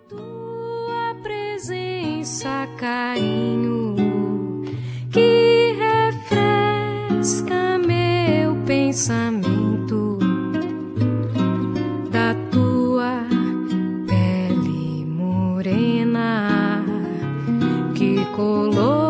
Tua presença, carinho, que refresca meu pensamento, da tua pele morena que colou